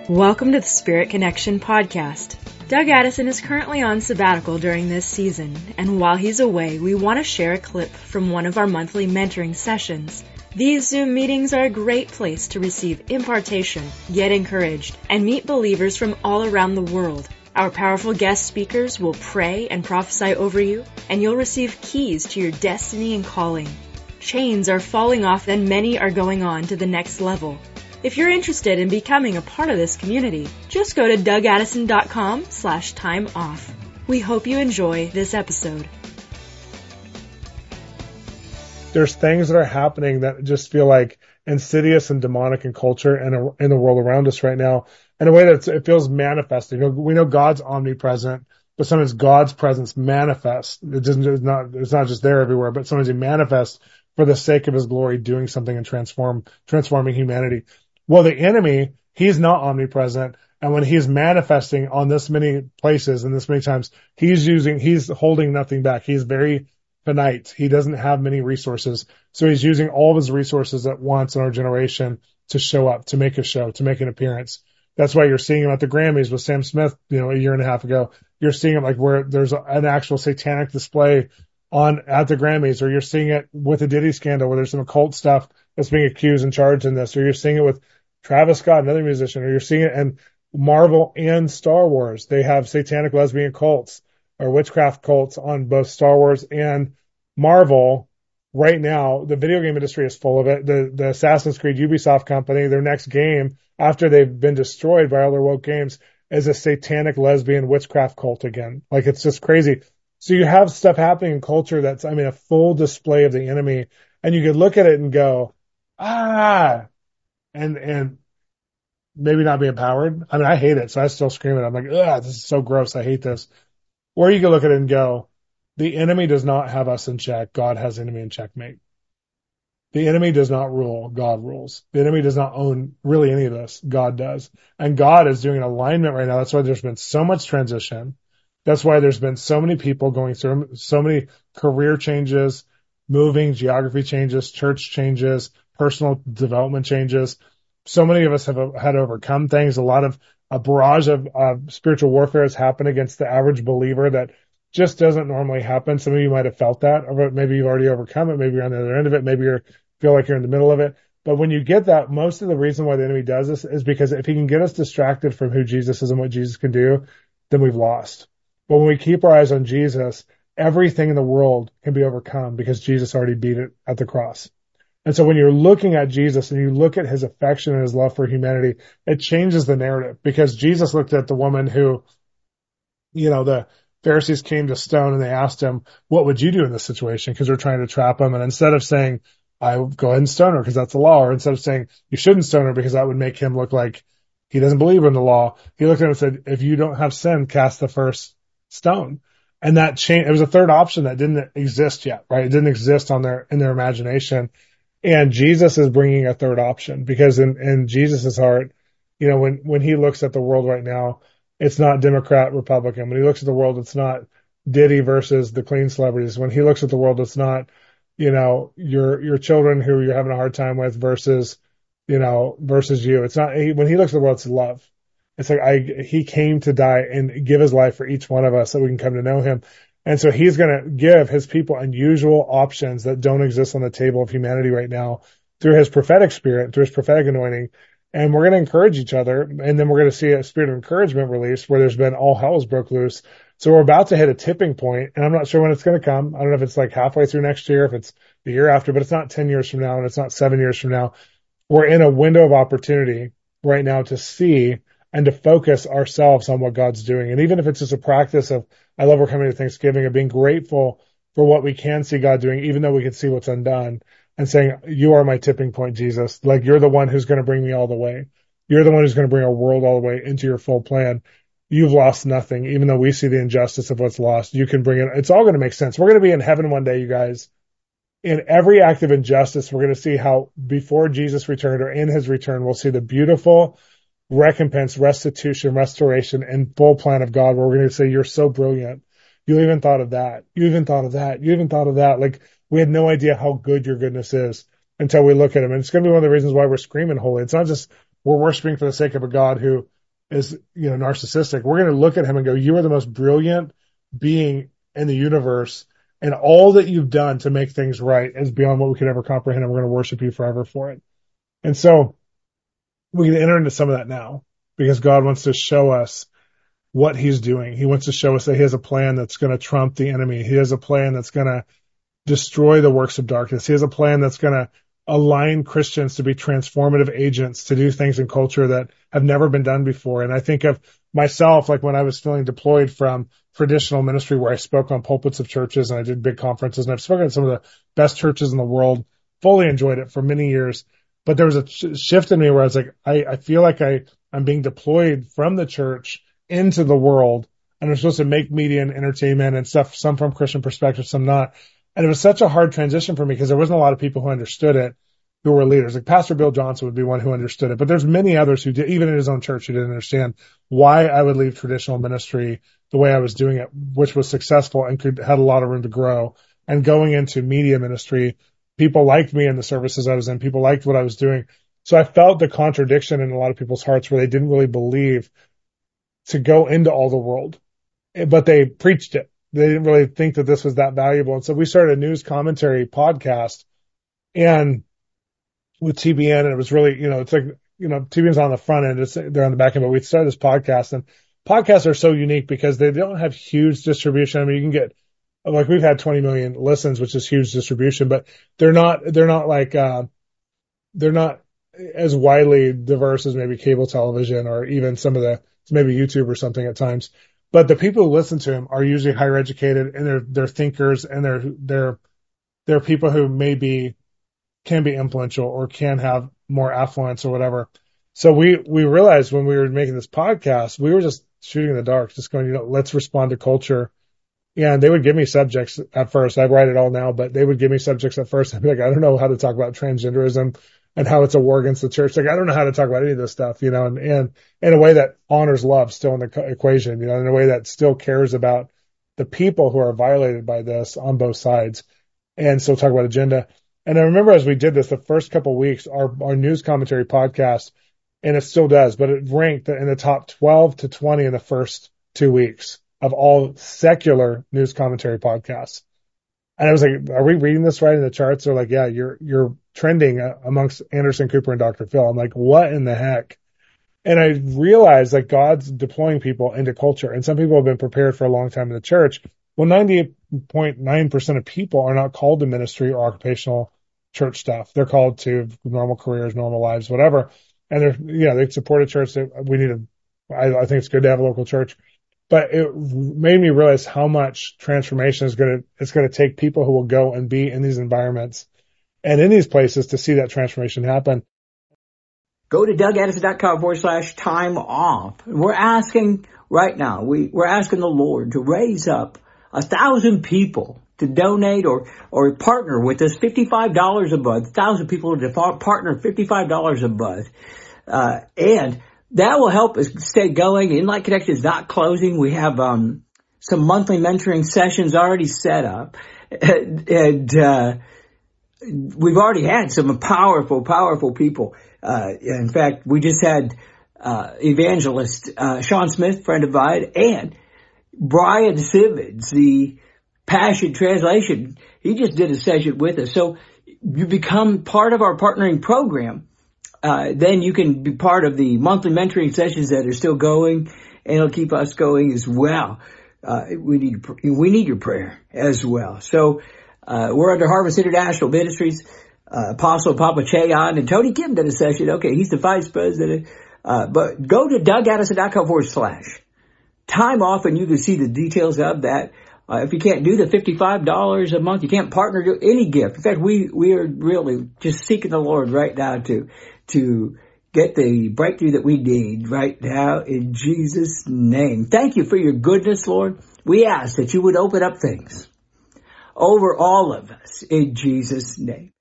Welcome to the Spirit Connection podcast. Doug Addison is currently on sabbatical during this season, and while he's away, we want to share a clip from one of our monthly mentoring sessions. These Zoom meetings are a great place to receive impartation, get encouraged, and meet believers from all around the world. Our powerful guest speakers will pray and prophesy over you, and you'll receive keys to your destiny and calling. Chains are falling off and many are going on to the next level. If you're interested in becoming a part of this community, just go to dougaddison.com/time off. We hope you enjoy this episode. There's things that are happening that just feel like insidious and demonic in culture and in the world around us right now in a way that it feels manifesting. We know God's omnipresent, but sometimes God's presence manifests. It's not just there everywhere, but sometimes He manifests for the sake of His glory, doing something and transforming humanity. Well, the enemy, he's not omnipresent. And when he's manifesting on this many places and this many times, he's holding nothing back. He's very finite. He doesn't have many resources. So he's using all of his resources at once in our generation to show up, to make a show, to make an appearance. That's why you're seeing him at the Grammys with Sam Smith, a year and a half ago. You're seeing him like where there's an actual satanic display at the Grammys, or you're seeing it with the Diddy scandal where there's some occult stuff that's being accused and charged in this, or you're seeing it with Travis Scott, another musician, or you're seeing it in Marvel and Star Wars. They have satanic lesbian cults or witchcraft cults on both Star Wars and Marvel. Right now, the video game industry is full of it. The Assassin's Creed Ubisoft company, their next game, after they've been destroyed by all their woke games, is a satanic lesbian witchcraft cult again. Like, it's just crazy. So you have stuff happening in culture that's, a full display of the enemy. And you could look at it and go, and maybe not be empowered. I hate it, so I still scream it. I'm like, ugh, this is so gross. I hate this. Or you can look at it and go, the enemy does not have us in check. God has the enemy in checkmate. The enemy does not rule. God rules. The enemy does not own really any of this. God does. And God is doing an alignment right now. That's why there's been so much transition. That's why there's been so many people going through so many career changes, moving, geography changes, church changes, personal development changes. So many of us have had to overcome things. A barrage of spiritual warfare has happened against the average believer that just doesn't normally happen. Some of you might have felt that, or maybe you've already overcome it. Maybe you're on the other end of it. Maybe you feel like you're in the middle of it. But when you get that, most of the reason why the enemy does this is because if he can get us distracted from who Jesus is and what Jesus can do, then we've lost. But when we keep our eyes on Jesus, everything in the world can be overcome because Jesus already beat it at the cross. And so when you're looking at Jesus and you look at his affection and his love for humanity, it changes the narrative, because Jesus looked at the woman who, the Pharisees came to stone and they asked him, what would you do in this situation? Because they're trying to trap him. And instead of saying, I would go ahead and stone her because that's the law, or instead of saying you shouldn't stone her because that would make him look like he doesn't believe in the law, he looked at him and said, if you don't have sin, cast the first stone. And that changed. It was a third option that didn't exist yet, right? It didn't exist in their imagination. And Jesus is bringing a third option, because in Jesus's heart, when he looks at the world right now, it's not Democrat, Republican. When he looks at the world, it's not Diddy versus the clean celebrities. When he looks at the world, it's not, your children who you're having a hard time with versus you. It's not, when he looks at the world, it's love. It's like he came to die and give his life for each one of us so we can come to know him. And so he's going to give his people unusual options that don't exist on the table of humanity right now through his prophetic spirit, through his prophetic anointing. And we're going to encourage each other. And then we're going to see a spirit of encouragement released where there's been all hell's broke loose. So we're about to hit a tipping point, and I'm not sure when it's going to come. I don't know if it's like halfway through next year, if it's the year after, but it's not 10 years from now, and it's not 7 years from now. We're in a window of opportunity right now to see and to focus ourselves on what God's doing. And even if it's just a practice of, I love we're coming to Thanksgiving, of being grateful for what we can see God doing, even though we can see what's undone, and saying, you are my tipping point, Jesus. Like, you're the one who's going to bring me all the way. You're the one who's going to bring our world all the way into your full plan. You've lost nothing. Even though we see the injustice of what's lost, you can bring it. It's all going to make sense. We're going to be in heaven one day, you guys. In every act of injustice, we're going to see how before Jesus returned, or in his return, we'll see the beautiful recompense, restitution, restoration, and full plan of God, where we're going to say, you're so brilliant. You even thought of that. You even thought of that. You even thought of that. Like, we had no idea how good your goodness is until we look at him. And it's going to be one of the reasons why we're screaming holy. It's not just we're worshiping for the sake of a God who is, narcissistic, we're going to look at him and go, you are the most brilliant being in the universe, and all that you've done to make things right is beyond what we could ever comprehend, and we're going to worship you forever for it. And so we can enter into some of that now, because God wants to show us what he's doing. He wants to show us that he has a plan that's going to trump the enemy. He has a plan that's going to destroy the works of darkness. He has a plan that's going to align Christians to be transformative agents, to do things in culture that have never been done before. And I think of myself, like when I was feeling deployed from traditional ministry, where I spoke on pulpits of churches and I did big conferences, and I've spoken at some of the best churches in the world, fully enjoyed it for many years. But there was a shift in me where I was like, I feel like I'm being deployed from the church into the world, and I'm supposed to make media and entertainment and stuff, some from Christian perspective, some not. And it was such a hard transition for me, because there wasn't a lot of people who understood it, who were leaders. Like Pastor Bill Johnson would be one who understood it, but there's many others who did, even in his own church, who didn't understand why I would leave traditional ministry the way I was doing it, which was successful and had a lot of room to grow. And going into media ministry, people liked me in the services I was in. People liked what I was doing. So I felt the contradiction in a lot of people's hearts, where they didn't really believe to go into all the world, but they preached it. They didn't really think that this was that valuable. And so we started a news commentary podcast, and with TBN, and it was really, it's like, TBN's on the front end, they're on the back end, but we started this podcast, and podcasts are so unique because they don't have huge distribution. I mean, you can get, like, we've had 20 million listens, which is huge distribution, but they're not as widely diverse as maybe cable television, or even maybe YouTube or something at times. But the people who listen to him are usually higher educated, and they're thinkers, and they're people who can be influential or can have more affluence or whatever. So we realized when we were making this podcast, we were just shooting in the dark, just going, let's respond to culture. And they would give me subjects at first. I write it all now, but they would give me subjects at first. I'd be like, I don't know how to talk about transgenderism and how it's a war against the church. Like, I don't know how to talk about any of this stuff, and in a way that honors love still in the equation, in a way that still cares about the people who are violated by this on both sides, and still talk about agenda. And I remember as we did this, the first couple of weeks, our news commentary podcast, and it still does, but it ranked in the top 12 to 20 in the first 2 weeks of all secular news commentary podcasts. And I was like, are we reading this right in the charts? They're like, yeah, you're trending amongst Anderson Cooper and Dr. Phil. I'm like, what in the heck? And I realized that God's deploying people into culture, and some people have been prepared for a long time in the church. Well, 98.9% of people are not called to ministry or occupational church staff. They're called to normal careers, normal lives, whatever. And they support a church. I think it's good to have a local church, but it made me realize how much transformation it's going to take people who will go and be in these environments and in these places to see that transformation happen. Go to DougAddison.com/time off. We're asking right now, we're asking the Lord to raise up 1,000 people to donate or partner with us, $55 a month. 1,000 people to partner, $55 a month. And that will help us stay going. Inlight Connection is not closing. We have some monthly mentoring sessions already set up. And we've already had some powerful people. In fact, we just had evangelist Sean Smith, friend of mine, and Brian Simmons, the Passion Translation. He just did a session with us. So you become part of our partnering program. Then you can be part of the monthly mentoring sessions that are still going, and it'll keep us going as well. We need your prayer as well. So we're under Harvest International Ministries. Apostle Papa Chayon and Tony Kim did a session. Okay, he's the vice president. But go to DougAddison.com/time off, and you can see the details of that. If you can't do the $55 a month, you can't partner to any gift. In fact, we are really just seeking the Lord right now to get the breakthrough that we need right now in Jesus' name. Thank you for your goodness, Lord. We ask that you would open up things over all of us in Jesus' name.